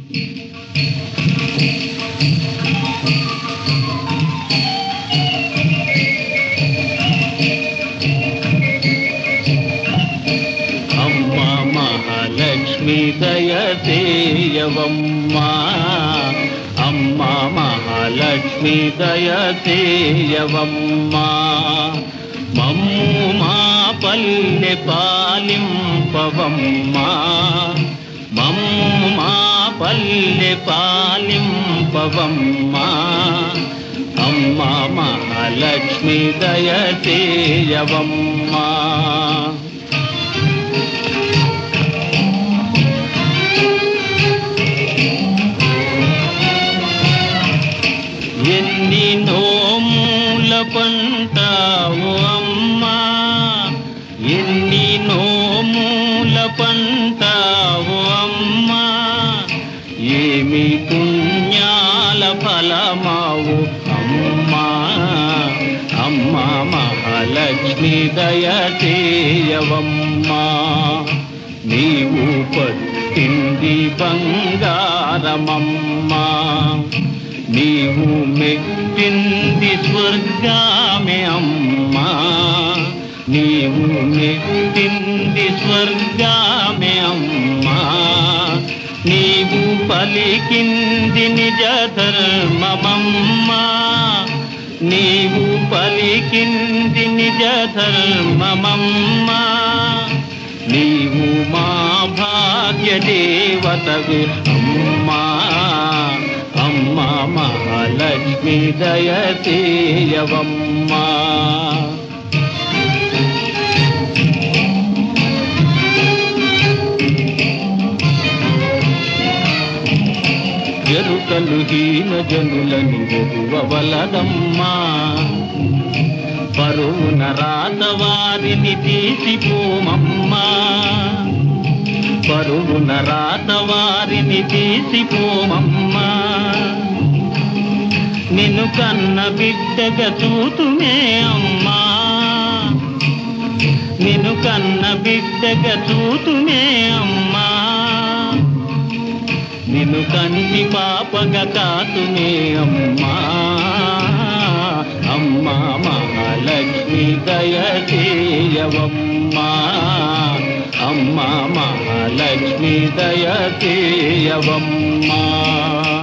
అమ్మా మహాలక్ష్మి దయచేయవమ్మా, అమ్మా మహాలక్ష్మి దయచేయవమ్మా. మమ్ము మా పల్లె పాలింపవమ్మా, మమ్ము మా పల్లె పాలింపవమ్మా. అమ్మా మహాలక్ష్మి దయచేయవమ్మా. ఎన్ని నోముల పంటావు అమ్మా, ఎన్ని నోముల పంటావు అమ్మా. ఏమి పుణ్యాల ఫలమావు అమ్మా, అమ్మా మహాలక్ష్మి దయచేయవమ్మా. నీవు పట్టింది బంగారమమ్మా, నీవు మెట్టింది స్వర్గామే అమ్మా, నీవు మెట్టింది స్వర్గామే అమ్మా. నీవు పలికింది నిజ ధర్మమమ్మా, నీవు పలికింది నిజ ధర్మమమ్మా. నీవు మా భాగ్య దేవతవి అమ్మా, అమ్మా మహాలక్ష్మి దయచేయవమ్మా. ఎరుకలు హీన జనులను ఎరువవలదమ్మా, పరువున రాతవారిని తీసిపోమమ్మా, పరువున రాతవారిని తీసిపోమమ్మా. నిన్ను కన్న బిడ్డగా చూతుమే అమ్మా, నిన్ను కన్న బిడ్డగా చూతుమే అమ్మా. నిన్ను కంటి పాపగా కాతుమే అమ్మా, అమ్మా మహాలక్ష్మి దయచేయవమ్మా, అమ్మా మహాలక్ష్మి దయచేయవమ్మా.